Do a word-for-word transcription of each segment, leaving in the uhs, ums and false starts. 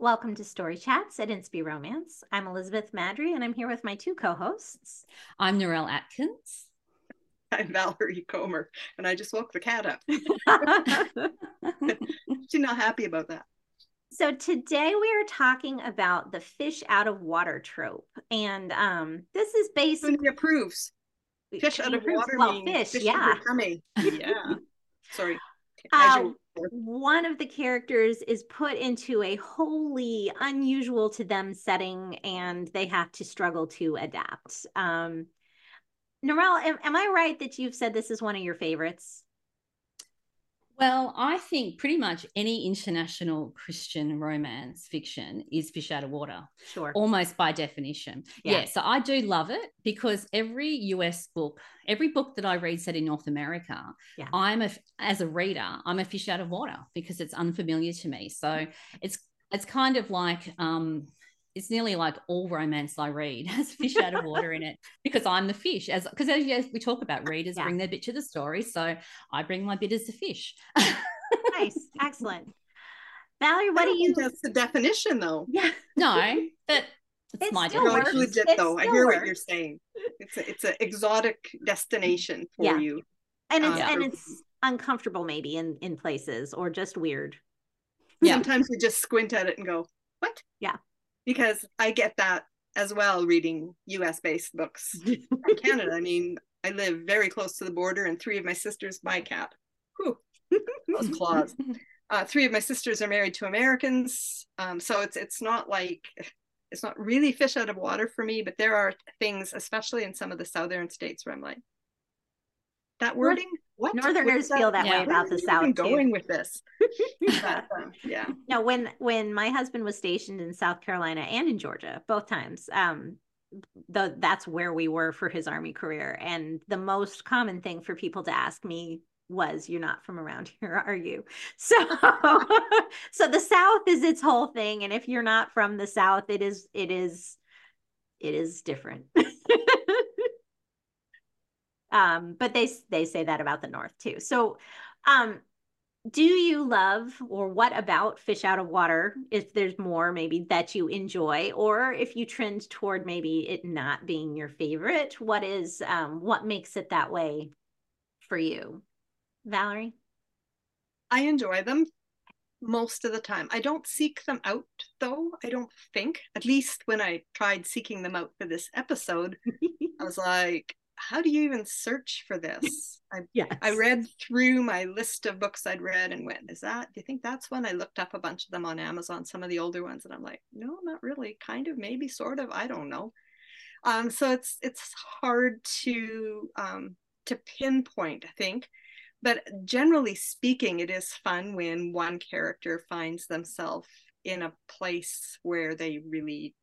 Welcome to Story Chats at Inspy Romance. I'm Elizabeth Madry, and I'm here with my two co-hosts. I'm Narelle Atkins. I'm Valerie Comer, and I just woke the cat up. She's not happy about that. So today we are talking about the fish out of water trope, and um, this is basically Cooney approves. Fish out of approves, water well, means fish, fish yeah. in your tummy. Yeah. Sorry. Uh, one of the characters is put into a wholly unusual to them setting, and they have to struggle to adapt. Um, Narelle, am, am I right that you've said this is one of your favorites? Well, I think pretty much any international Christian romance fiction is fish out of water. Sure. Almost by definition. Yeah. yeah, so I do love it because every U S book, every book that I read set in North America, yeah. I'm a, as a reader, I'm a fish out of water because it's unfamiliar to me. So it's it's kind of like um it's nearly like all romance I read has fish out of water in it because I'm the fish. As because as, as we talk about, readers yeah. bring their bit to the story, so I bring my bit as the fish. Nice, excellent. Valerie, what I don't do you? think that's the definition, though. Yeah, no, but it's it my still definition. works. No, legit it though. I hear works. what you're saying. It's a, it's an exotic destination for yeah. you, and it's um, and it's uncomfortable maybe in in places or just weird. Yeah. Sometimes you just squint at it and go, "What?" Yeah. Because I get that as well reading U S based books from Canada. I mean, I live very close to the border, and three of my sisters, my cat, whew, those claws. Uh, three of my sisters are married to Americans, um, so it's it's not like it's not really fish out of water for me. But there are things, especially in some of the southern states, where I'm like, that wording. What? Northerners feel that yeah. way about the South too. Going with this, but, um, yeah. No, when when my husband was stationed in South Carolina and in Georgia, both times, um, the that's where we were for his Army career, and the most common thing for people to ask me was, "You're not from around here, are you?" So, so the South is its whole thing, and if you're not from the South, it is it is it is different. Um, but they they say that about the North too. So, um, do you love, or what about fish out of water? If there's more maybe that you enjoy, or if you trend toward maybe it not being your favorite, what is um, what makes it that way for you, Valerie? I enjoy them most of the time. I don't seek them out, though. I don't think. At least when I tried seeking them out for this episode, I was like, how do you even search for this? I yes. I read through my list of books I'd read and went, is that, do you think that's one? I looked up a bunch of them on Amazon, some of the older ones, and I'm like, no, not really. Kind of, maybe, sort of. I don't know. Um, so it's it's hard to um, to pinpoint, I think. But generally speaking, it is fun when one character finds themselves in a place where they really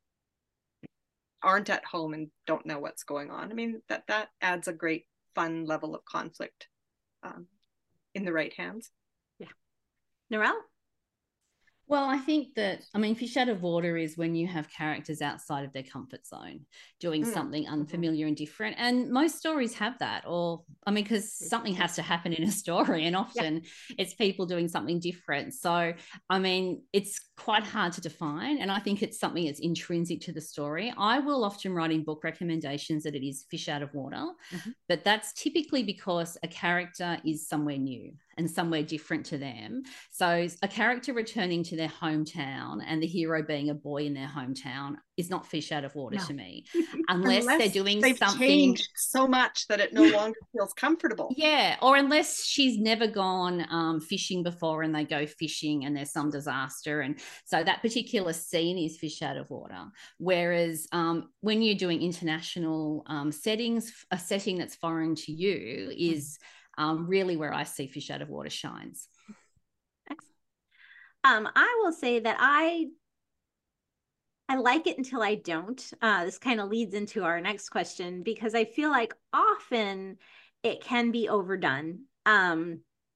aren't at home and don't know what's going on. I mean, that that adds a great fun level of conflict um, in the right hands. Yeah. Narelle? Well, I think that, I mean, fish out of water is when you have characters outside of their comfort zone doing mm. something unfamiliar mm-hmm. and different. And most stories have that, or, I mean, because something has to happen in a story, and often yeah. it's people doing something different. So, I mean, it's quite hard to define. And I think it's something that's intrinsic to the story. I will often write in book recommendations that it is fish out of water, mm-hmm. but that's typically because a character is somewhere new and somewhere different to them. So a character returning to their hometown and the hero being a boy in their hometown is not fish out of water no. to me, unless, unless they're doing they've something changed so much that it no longer feels comfortable. Yeah, or unless she's never gone um, fishing before and they go fishing and there's some disaster, and so that particular scene is fish out of water. Whereas um, when you're doing international um, settings, a setting that's foreign to you is Um, really where I see fish out of water shines. Excellent. Um, I will say that I I like it until I don't. Uh, this kind of leads into our next question, because I feel like often it can be overdone. Um,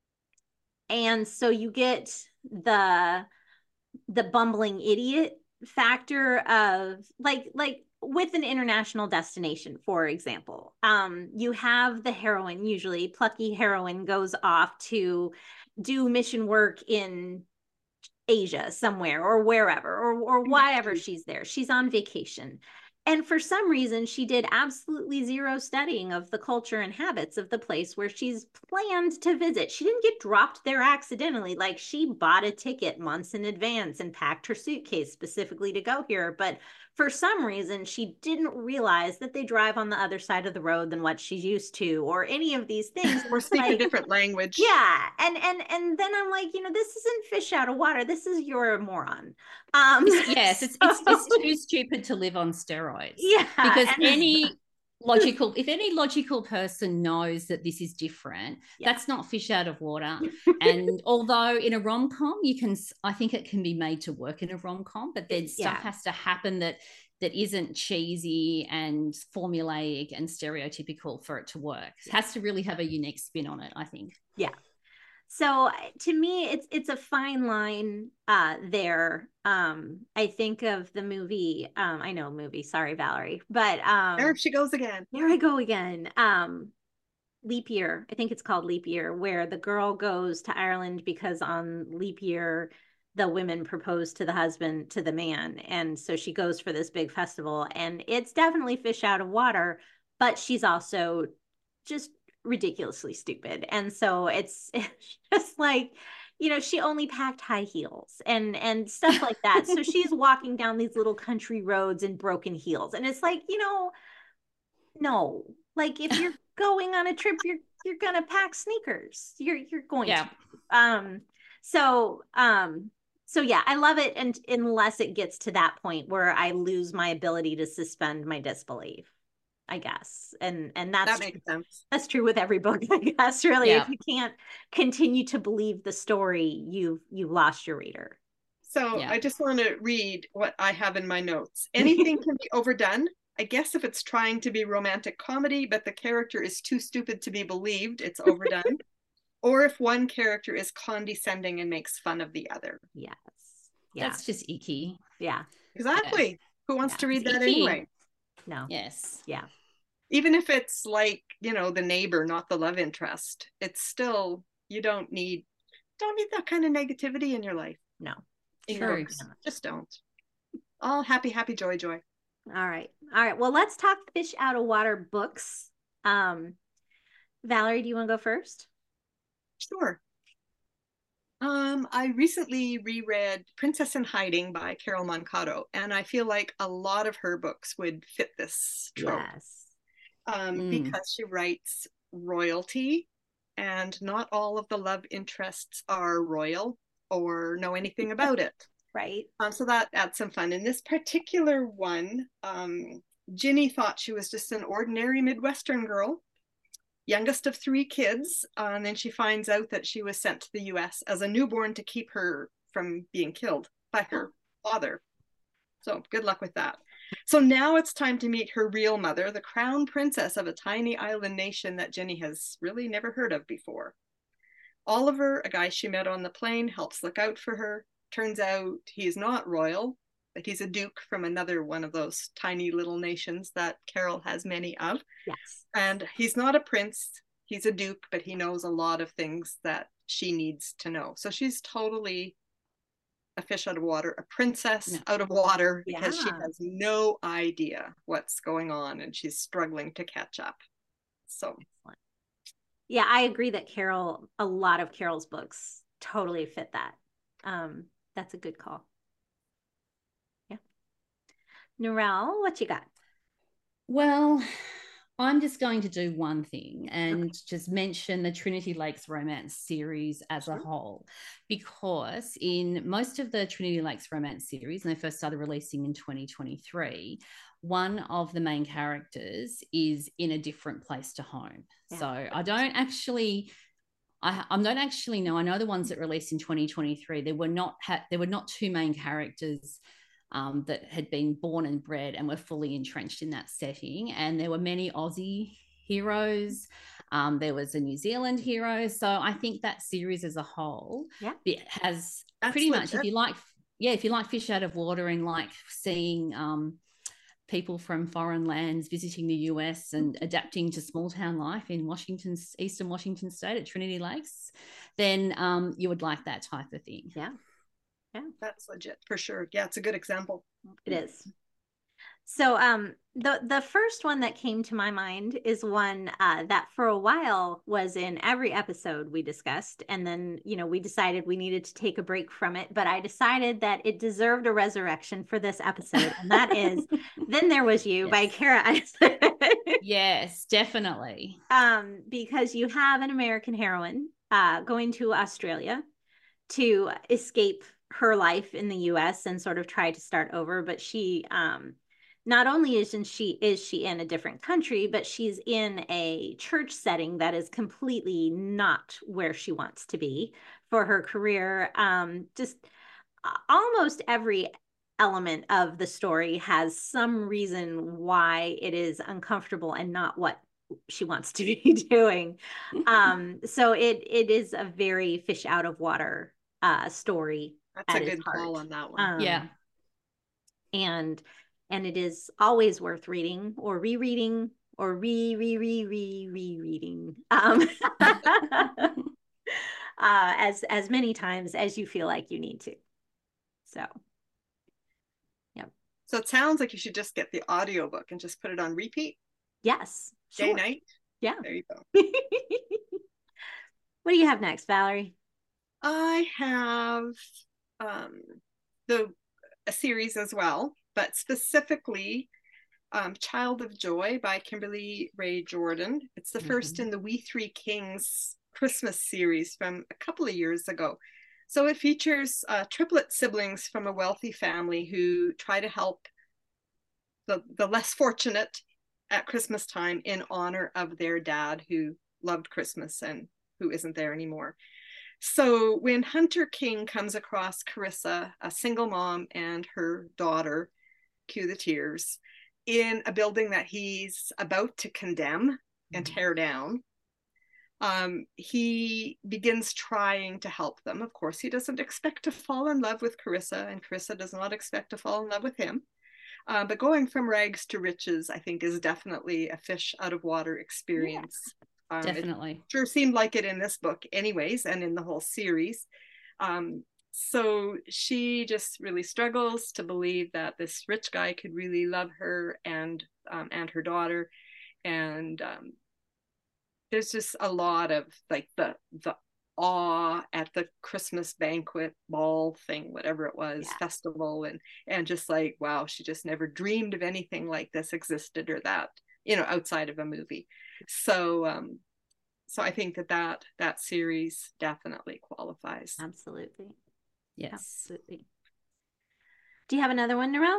and so you get the the bumbling idiot factor of like like with an international destination, for example, um, you have the heroine, usually plucky heroine, goes off to do mission work in Asia somewhere or wherever, or, or whatever she's there. She's on vacation. And for some reason, she did absolutely zero studying of the culture and habits of the place where she's planned to visit. She didn't get dropped there accidentally. Like, she bought a ticket months in advance and packed her suitcase specifically to go here. But for some reason, she didn't realize that they drive on the other side of the road than what she's used to, or any of these things. Or speak like, a different language. Yeah. And and and then I'm like, you know, this isn't fish out of water. This is, you're a moron. Um yes, it's, so... it's it's too stupid to live on steroids. Yeah. Because any logical, if any logical person knows that this is different, yeah. that's not fish out of water. And although in a rom-com, you can, I think it can be made to work in a rom-com, but then stuff yeah. has to happen that that isn't cheesy and formulaic and stereotypical for it to work. It has to really have a unique spin on it, I think. Yeah. So to me, it's it's a fine line uh, there. Um, I think of the movie. Um, I know movie. Sorry, Valerie, but um, there she goes again. There I go again. Um, Leap Year. I think it's called Leap Year, where the girl goes to Ireland because on leap year the women propose to the husband, to the man, and so she goes for this big festival. And it's definitely fish out of water, but she's also just ridiculously stupid. And so it's, it's just like, you know, she only packed high heels and and stuff like that. So she's walking down these little country roads in broken heels, and it's like, you know, no, like, if you're going on a trip, you're you're gonna pack sneakers. You're you're going yeah. to. Um. So um. So yeah, I love it, and unless it gets to that point where I lose my ability to suspend my disbelief, I guess. And and that's that makes sense. That's true with every book, I guess, really. Yeah. If you can't continue to believe the story, you've you've lost your reader. So yeah. I just want to read what I have in my notes. Anything can be overdone. I guess if it's trying to be romantic comedy, but the character is too stupid to be believed, it's overdone. Or if one character is condescending and makes fun of the other. Yes. Yeah. That's just icky. Yeah. Exactly. Yeah. Who wants yeah. to read it's that icky. Anyway? No. Yes. Yeah. Even if it's like, you know, the neighbor, not the love interest, it's still, you don't need, don't need that kind of negativity in your life. No. In True. Your books. Just don't. All happy, happy, joy, joy. All right. All right. Well, let's talk fish out of water books. Um, Valerie, do you want to go first? Sure. Um, I recently reread Princess in Hiding by Carol Mancato, and I feel like a lot of her books would fit this trope. Yes. Um, mm. Because she writes royalty, and not all of the love interests are royal or know anything about it. Right. Um, so that adds some fun. In this particular one, um, Ginny thought she was just an ordinary Midwestern girl, youngest of three kids, uh, and then she finds out that she was sent to the U S as a newborn to keep her from being killed by her father. So good luck with that. So now it's time to meet her real mother, the crown princess of a tiny island nation that Ginny has really never heard of before. Oliver, a guy she met on the plane, helps look out for her. Turns out he's not royal, but he's a duke from another one of those tiny little nations that Carol has many of. Yes. And he's not a prince, he's a duke, but he knows a lot of things that she needs to know. So she's totally a fish out of water, a princess no. out of water, because yeah. she has no idea what's going on and she's struggling to catch up. So excellent. Yeah, I agree that Carol, a lot of Carol's books totally fit that. Um, that's a good call. Yeah. Narelle, what you got? Well, I'm just going to do one thing and okay. just mention the Trinity Lakes romance series as sure. a whole, because in most of the Trinity Lakes romance series, and they first started releasing in twenty twenty-three, one of the main characters is in a different place to home. Yeah. So I don't actually... I, I don't actually know. I know the ones that released in twenty twenty-three, there were not ha- there were not two main characters um, that had been born and bred and were fully entrenched in that setting. And there were many Aussie heroes. Um, there was a New Zealand hero. So I think that series as a whole yeah. it has That's pretty legit. much, if you like, yeah, if you like fish out of water and like seeing um, people from foreign lands visiting the U S and adapting to small town life in Washington's Eastern Washington State at Trinity Lakes, then um, you would like that type of thing. Yeah. Yeah. That's legit for sure. Yeah, it's a good example. It is. So um, the the first one that came to my mind is one uh, that for a while was in every episode we discussed, and then you know we decided we needed to take a break from it. But I decided that it deserved a resurrection for this episode, and that is "Then There Was You" Yes. by Kara Eisen. Yes, definitely. Um, because you have an American heroine uh, going to Australia to escape her life in the U S and sort of try to start over, but she um not only isn't she is she in a different country, but she's in a church setting that is completely not where she wants to be for her career. Um, just almost every element of the story has some reason why it is uncomfortable and not what she wants to be doing. Um, so it it is a very fish out of water uh, story. That's a good call on that one. Um, yeah. And and it is always worth reading or rereading or re re re re rereading um, uh, as as many times as you feel like you need to. So, yeah. So it sounds like you should just get the audiobook and just put it on repeat. Yes. Day, Sure. night. Yeah. There you go. What do you have next, Valerie? I have um, the a series as well, but specifically um, Child of Joy by Kimberly Ray Jordan. It's the mm-hmm. first in the We Three Kings Christmas series from a couple of years ago. So it features uh, triplet siblings from a wealthy family who try to help the, the less fortunate at Christmas time in honor of their dad who loved Christmas and who isn't there anymore. So when Hunter King comes across Carissa, a single mom, and her daughter, cue the tears, in a building that he's about to condemn and tear down, um, he begins trying to help them. Of course, he doesn't expect to fall in love with Carissa, and Carissa does not expect to fall in love with him. Uh, but going from rags to riches, I think, is definitely a fish out of water experience. Yeah. Um, Definitely. It sure seemed like it in this book anyways, and in the whole series. Um, so she just really struggles to believe that this rich guy could really love her and um, and her daughter. And um, there's just a lot of like the the awe at the Christmas banquet ball thing, whatever it was, yeah. festival, and and just like, wow, she just never dreamed of anything like this existed or that, you know, outside of a movie. So um so I think that that that series definitely qualifies. Absolutely. Yes. Absolutely. Do you have another one, Narelle?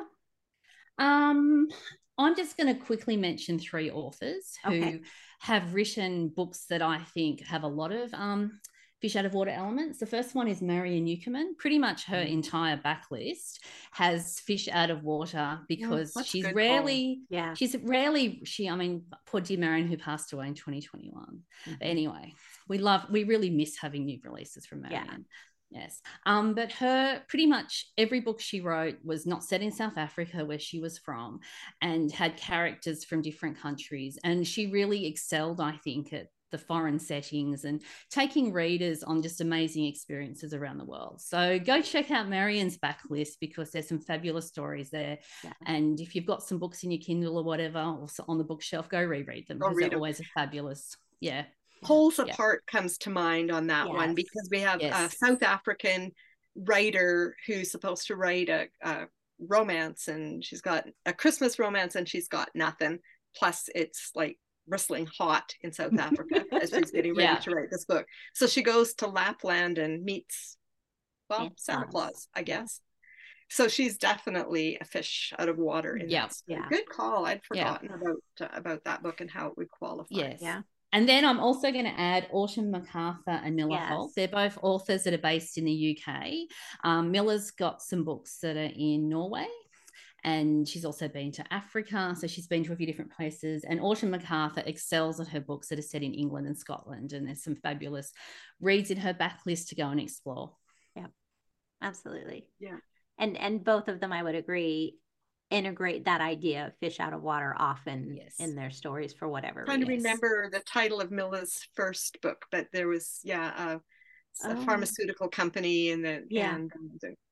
Um, I'm just going to quickly mention three authors who okay. have written books that I think have a lot of um fish out of water elements. The first one is Marian Newcomen. Pretty much her mm. entire backlist has fish out of water because yeah, she's rarely, call. yeah, she's rarely, she, I mean, poor dear Marian who passed away in twenty twenty-one. Mm-hmm. But anyway, we love, we really miss having new releases from Marian. Yeah. Yes. Um, but her pretty much every book she wrote was not set in South Africa, where she was from, and had characters from different countries. And she really excelled, I think, at the foreign settings and taking readers on just amazing experiences around the world. So go check out Marian's backlist because there's some fabulous stories there. Yeah. And if you've got some books in your Kindle or whatever, or on the bookshelf, go reread them because they're them. always a fabulous. Yeah. Poles yeah. Apart comes to mind on that yes. one because we have yes. a South African writer who's supposed to write a, a romance, and she's got a Christmas romance and she's got nothing. Plus it's like bristling hot in South Africa as she's getting ready yeah. to write this book. So she goes to Lapland and meets, well, it's Santa awesome. Claus, I guess. Yeah. So she's definitely a fish out of water. In yeah. that yeah. Good call. I'd forgotten yeah. about uh, about that book and how it would qualify. Yes. Yeah. And then I'm also going to add Autumn MacArthur and Miller yes. Holt. They're both authors that are based in the U K. Um, Miller's got some books that are in Norway, and she's also been to Africa. So she's been to a few different places. And Autumn MacArthur excels at her books that are set in England and Scotland. And there's some fabulous reads in her backlist to go and explore. Yeah, absolutely. Yeah. And, and both of them, I would agree, integrate that idea of fish out of water often yes. in their stories for whatever I'm trying reasons. to remember the title of Miller's first book, but there was yeah a, a oh. pharmaceutical company and the yeah. and the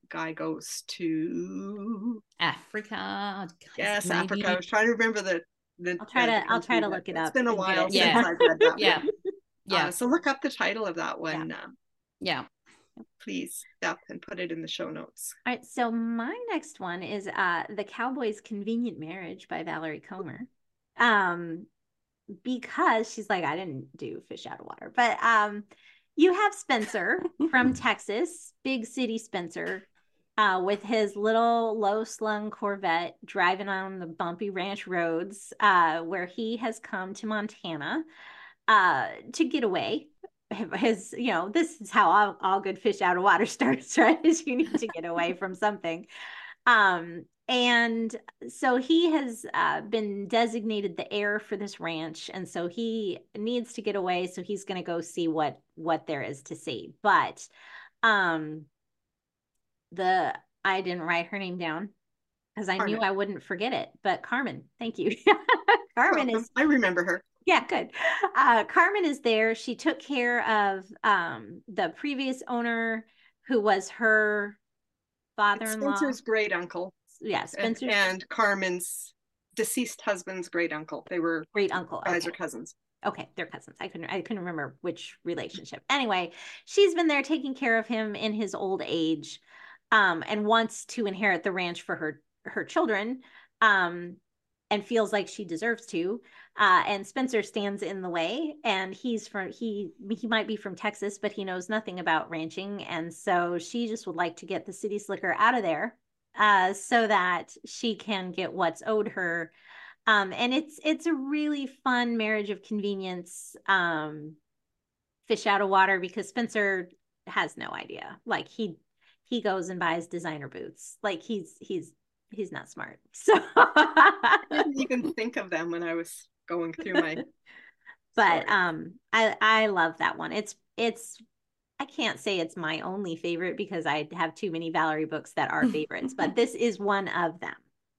guy goes to Africa. Yes, maybe. Africa. I was trying to remember the the. I'll try the, to the I'll try to country, look it it's up. been a and get while it. since Yeah. I've read that Yeah. one. Yeah. Uh, so look up the title of that one, Yeah. uh, Yeah. please, Beth, and put it in the show notes. All right, so my next one is uh The Cowboy's Convenient Marriage by Valerie Comer. Um because she's like, I didn't do Fish Out of Water, but um you have Spencer from Texas, big city Spencer, uh, with his little low-slung Corvette driving on the bumpy ranch roads, uh, where he has come to Montana uh, to get away. His, you know, this is how all, all good fish out of water starts, right? Is you need to get away from something. Um, and so he has uh, been designated the heir for this ranch, and so he needs to get away. So he's going to go see what what there is to see. But um, the I didn't write her name down because I Carmen. knew I wouldn't forget it. But Carmen, thank you. Carmen Welcome. is. I remember her. Yeah, good. Uh, Carmen is there. She took care of um, the previous owner, who was her father-in-law. Spencer's great uncle. Yeah, Spencer's and, and Carmen's deceased husband's great uncle. They were great uncle. guys Okay. or cousins. Okay, they're cousins. I couldn't I couldn't remember which relationship. Anyway, she's been there taking care of him in his old age, um, and wants to inherit the ranch for her her children, um, and feels like she deserves to. Uh, and Spencer stands in the way, and he's from he he might be from Texas, but he knows nothing about ranching, and so she just would like to get the city slicker out of there, uh, so that she can get what's owed her. Um, and it's it's a really fun marriage of convenience, um, fish out of water, because Spencer has no idea. Like he he goes and buys designer boots. Like he's he's he's not smart. So I didn't even think of them when I was going through my but story. um I I love that one. It's it's I can't say it's my only favorite because I have too many Valerie books that are favorites, but this is one of them.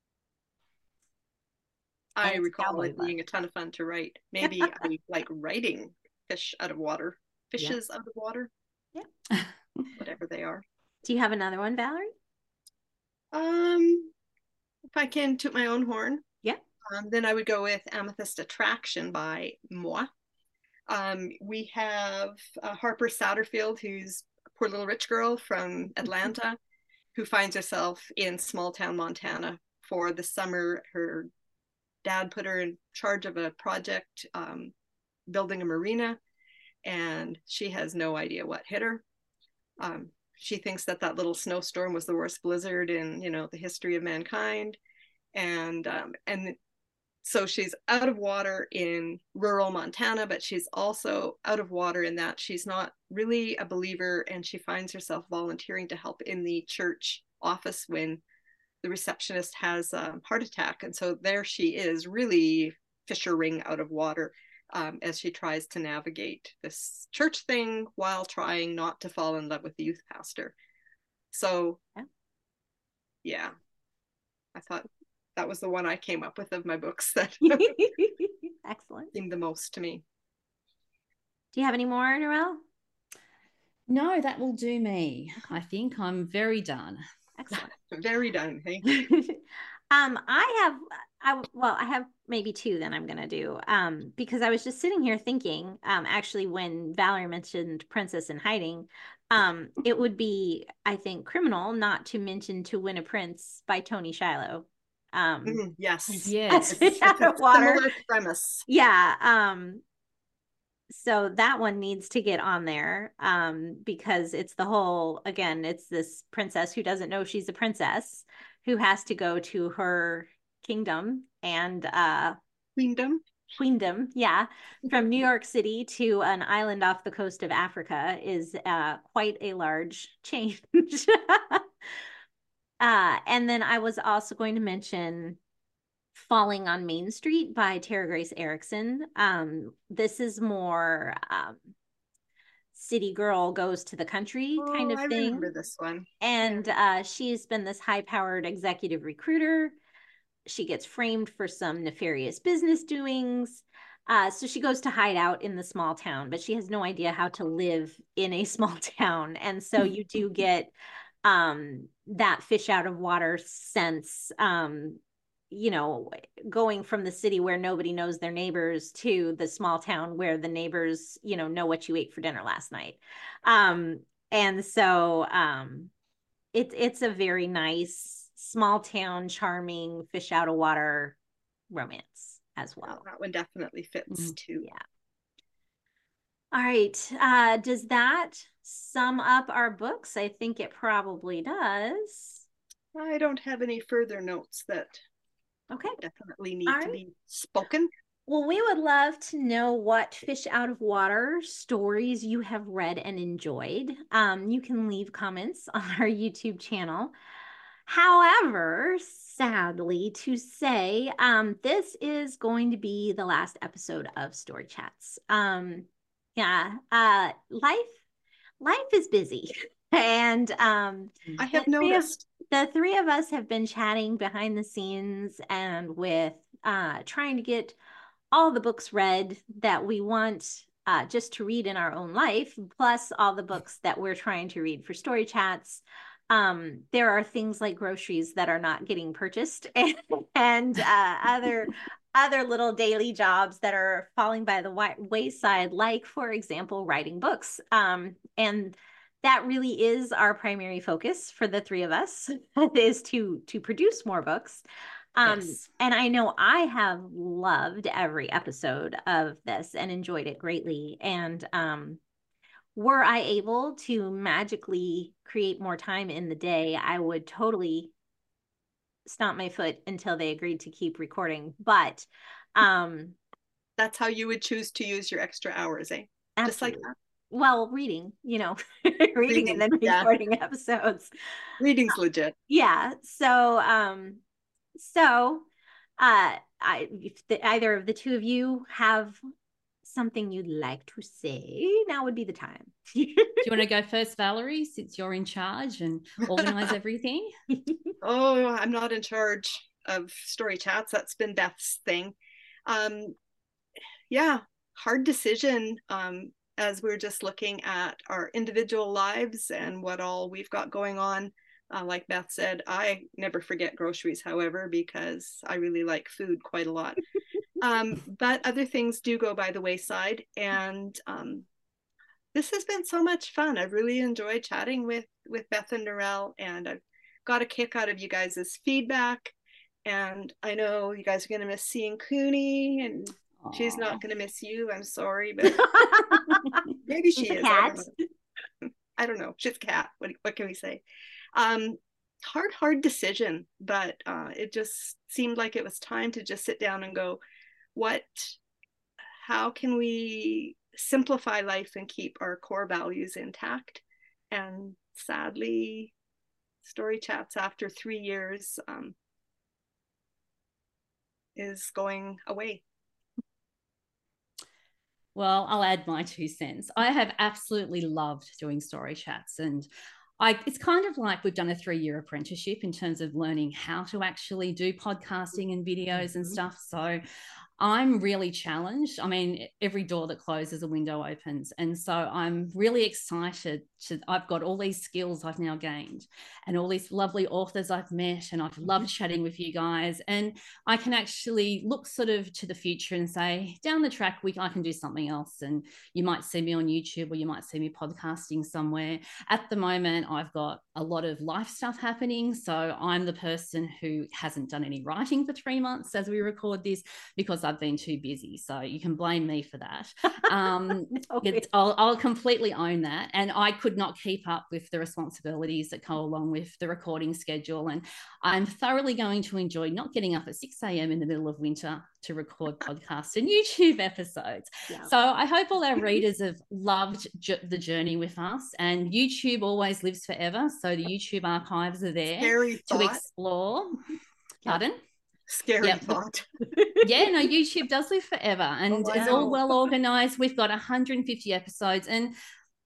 I recall it being a ton of fun to write. Maybe I like writing fish out of water, fishes yeah. out of water. Yeah. Whatever they are. Do you have another one, Valerie? Um, if I can toot my own horn. Yeah. Um, then I would go with Amethyst Attraction by Moi. Um, we have uh, Harper Satterfield, who's a poor little rich girl from Atlanta, who finds herself in small town Montana for the summer. Her dad put her in charge of a project, um, building a marina, and she has no idea what hit her. Um, she thinks that that little snowstorm was the worst blizzard in, you know, the history of mankind, and um, and so she's out of water in rural Montana, but she's also out of water in that she's not really a believer, and she finds herself volunteering to help in the church office when the receptionist has a heart attack. And so there she is, really fishing out of water, um, as she tries to navigate this church thing while trying not to fall in love with the youth pastor. So yeah, yeah. I thought that was the one I came up with of my books that excellent seemed the most to me. Do you have any more, Narelle? No, that will do me. I think I'm very done. Excellent. Very done. Hey. um, I have, I well, I have maybe two. Then I'm gonna do, um, because I was just sitting here thinking, um, actually, when Valerie mentioned Princess in Hiding, um, it would be, I think, criminal not to mention To Win a Prince by Toni Shiloh. Um, mm, yes, yes, it's, it's a water. Similar premise. Yeah. Um. So that one needs to get on there, um, because it's the whole, again, it's this princess who doesn't know she's a princess, who has to go to her kingdom and uh, queendom. Queendom, yeah, from New York City to an island off the coast of Africa is uh, quite a large change. uh, and then I was also going to mention Falling on Main Street by Tara Grace Ericson. Um, this is more um, city girl goes to the country oh, kind of I thing. I remember this one. And yeah. uh, she's been this high-powered executive recruiter. She gets framed for some nefarious business doings. Uh, so she goes to hide out in the small town, but she has no idea how to live in a small town. And so you do get um, that fish out of water sense, um, you know, going from the city where nobody knows their neighbors to the small town where the neighbors, you know, know what you ate for dinner last night. Um, and so um, it, it's a very nice, small town, charming, fish out of water romance as well. Oh, that one definitely fits mm, too. Yeah. All right. Uh, does that sum up our books? I think it probably does. I don't have any further notes that okay. definitely need All to right. be spoken. Well, we would love to know what fish out of water stories you have read and enjoyed. Um, you can leave comments on our YouTube channel. However, sadly to say, um, this is going to be the last episode of Story Chats. Um, yeah, uh, life, life is busy. And um, I have the three of- noticed. the three of us have been chatting behind the scenes and with uh, trying to get all the books read that we want uh, just to read in our own life, plus all the books that we're trying to read for Story Chats. Um, there are things like groceries that are not getting purchased and, and uh, other other little daily jobs that are falling by the wayside, like, for example, writing books. Um, and that really is our primary focus for the three of us, is to to produce more books. Um, yes. And I know I have loved every episode of this and enjoyed it greatly. And um, were I able to magically create more time in the day, I would totally stomp my foot until they agreed to keep recording. But um, that's how you would choose to use your extra hours, eh? Absolutely. Just like that. Well, reading, you know, reading, reading and then recording yeah. episodes. Reading's legit. Yeah. So, um, so, uh, I, if the, either of the two of you have something you'd like to say, now would be the time. Do you want to go first, Valerie, since you're in charge and organize everything? Oh, I'm not in charge of Story Chats. That's been Beth's thing. Um, yeah, hard decision. Um, as we're just looking at our individual lives and what all we've got going on. Uh, like Beth said, I never forget groceries, however, because I really like food quite a lot. um, but other things do go by the wayside. And um, this has been so much fun. I've really enjoyed chatting with, with Beth and Narelle, and I've got a kick out of you guys' feedback. And I know you guys are going to miss seeing Cooney, and Aww. She's not going to miss you. I'm sorry, but maybe she is. I don't know. I don't know. She's a cat. What, what can we say? Um, hard, hard decision, but uh, it just seemed like it was time to just sit down and go, what, how can we simplify life and keep our core values intact? And sadly, Story Chats after three years um, is going away. Well, I'll add my two cents. I have absolutely loved doing Story Chats, and I, it's kind of like we've done a three-year apprenticeship in terms of learning how to actually do podcasting and videos mm-hmm. and stuff. So I'm really challenged. I mean, every door that closes, a window opens. And so I'm really excited to, I've got all these skills I've now gained and all these lovely authors I've met, and I've loved chatting with you guys. And I can actually look sort of to the future and say, down the track, we I can do something else. And you might see me on YouTube, or you might see me podcasting somewhere. At the moment, I've got a lot of life stuff happening. So I'm the person who hasn't done any writing for three months as we record this, because I've been too busy. So you can blame me for that. Um, no, it's, I'll, I'll completely own that. And I could not keep up with the responsibilities that go along with the recording schedule. And I'm thoroughly going to enjoy not getting up at six a.m. in the middle of winter to record podcasts and YouTube episodes. Yeah. So I hope all our readers have loved ju- the journey with us, and YouTube always lives forever. So the YouTube archives are there Scary to thought. explore. Yeah. Pardon? Scary yep. thought. Yeah, no, YouTube does live forever, and oh, wow. it's all well organized. We've got one hundred fifty episodes, and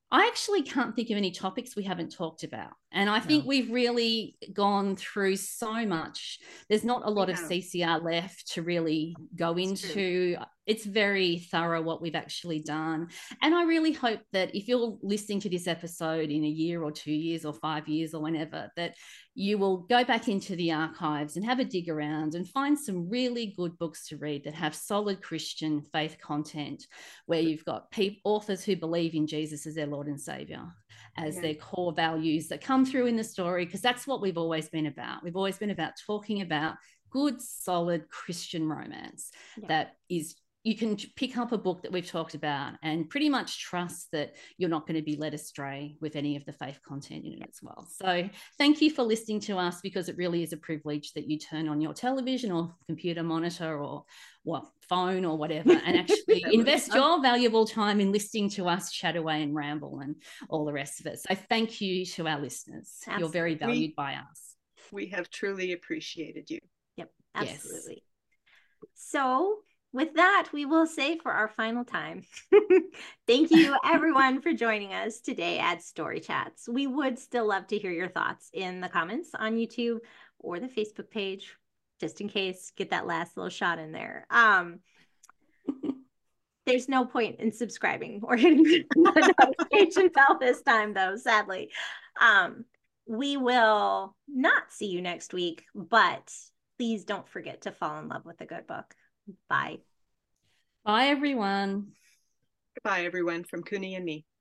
I actually can't think of any topics we haven't talked about. And I think No. we've really gone through so much. There's not a lot We of have. C C R left to really go It's into. It's very thorough what we've actually done. And I really hope that if you're listening to this episode in a year or two years or five years or whenever, that you will go back into the archives and have a dig around and find some really good books to read that have solid Christian faith content, where you've got pe- authors who believe in Jesus as their Lord and Savior, as Yeah. their core values that come through in the story, because that's what we've always been about. We've always been about talking about good, solid Christian romance Yeah. that is, you can pick up a book that we've talked about and pretty much trust that you're not going to be led astray with any of the faith content in it as well. So thank you for listening to us, because it really is a privilege that you turn on your television or computer monitor or what phone or whatever and actually invest your valuable time in listening to us chat away and ramble and all the rest of it. So thank you to our listeners. Absolutely. You're very valued we, by us. We have truly appreciated you. Yep, absolutely. Yes. So with that, we will say for our final time, thank you everyone for joining us today at Story Chats. We would still love to hear your thoughts in the comments on YouTube or the Facebook page, just in case, get that last little shot in there. Um, there's no point in subscribing or hitting the notification bell this time, though, sadly. Um, we will not see you next week, but please don't forget to fall in love with a good book. Bye. Bye, everyone. Goodbye, everyone, from Cooney and me.